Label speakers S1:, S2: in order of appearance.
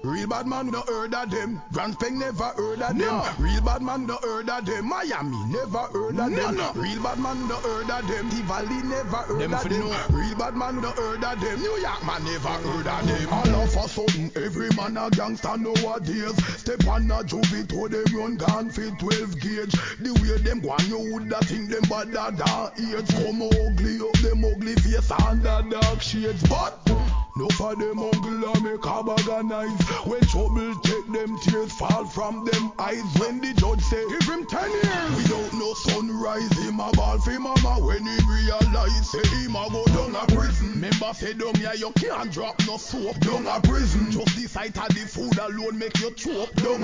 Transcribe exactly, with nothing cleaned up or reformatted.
S1: Real bad man no heard of them. Grand Speng never heard of them. Real bad man no heard of them. Miami never heard of them. Real bad man no heard of them. The Valley never heard
S2: Them
S1: of
S2: for
S1: them.
S2: know.
S1: Real bad man no heard of them. New York man never heard of them. All of a sudden, every man a gangster nowadays. Step on a juvie to them run gone for twelve gauge. The way them go on, you woulda think them bad than age. Come ugly up them ugly face under dark shades. But no for them uncle a make a bag of knives. When trouble take them tears fall from them eyes. When the judge say give him ten years without no sunrise, him a ball for mama. When he realize say him a go down a prison. Member say down here you can't drop no soap down a prison. Just the sight of the food alone make you choke down